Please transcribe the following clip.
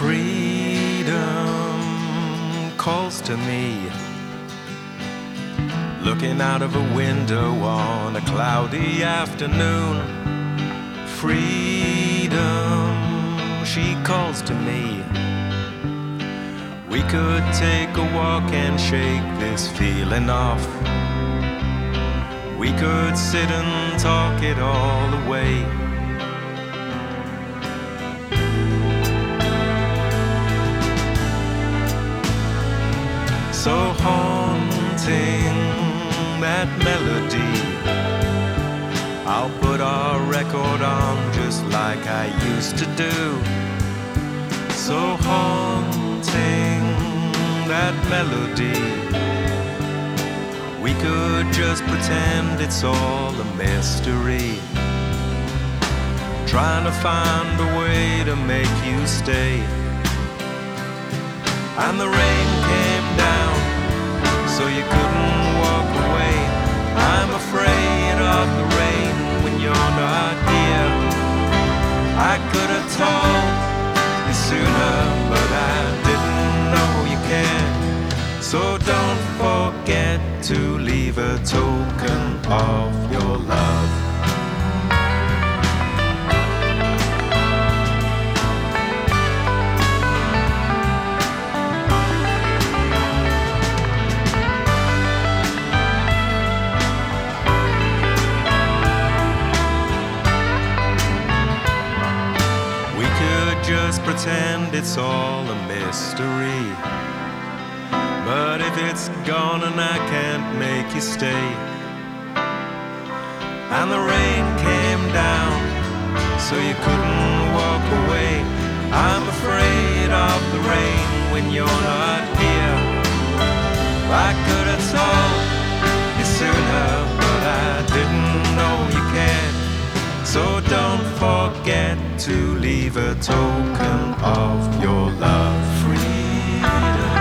Freedom calls to me, looking out of a window on a cloudy afternoon. Freedom, she calls to me. We could take a walk and shake this feeling off. We could sit and talk it all away. So haunting, that melody. I'll put our record on just like I used to do. So haunting, that melody. We could just pretend it's all a mystery, trying to find a way to make you stay. And the rain came down, so you couldn't walk away. I'm afraid of the rain when you're not here. I could have told you sooner, but I didn't know you cared. So don't forget to leave a token of your love. Just pretend it's all a mystery. But if it's gone and I can't make you stay, and the rain came down, so you couldn't walk away. I'm afraid of the rain when you're not here. I could have told you sooner, but I didn't know you cared. So don't forget to leave a token of your love. Freedom.